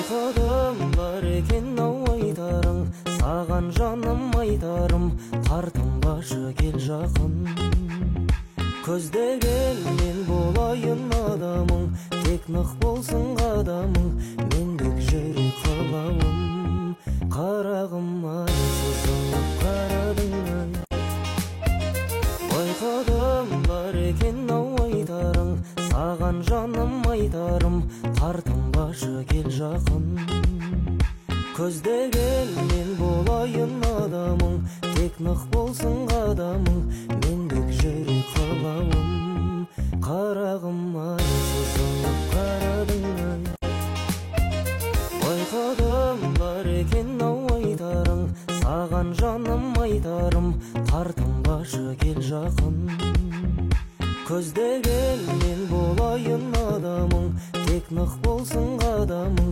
байқадым бар екен ау айтарың, саған жаным айтарым, тартынбашы кел жақын. Көздеген мен болайын адамың, тек нық болсын қадамың, мендік жүрек қалауым. Қарағым ай, сызылып қарадың ай. Байқадым бар екен ау айтарың, саған жаным айтарым, тартынбашы кел жақын. Көздеген мен болайын адамың, тек нық болсын қадамың, мендік жүрек қалауым. Қарағым ай, сызылып қарадың ай. Байқадым бар екен ау айтарың, саған жаным айтарым, тартынбашы кел жақын. Көздеген мен болайын адамың, тек нық болсын қадамың,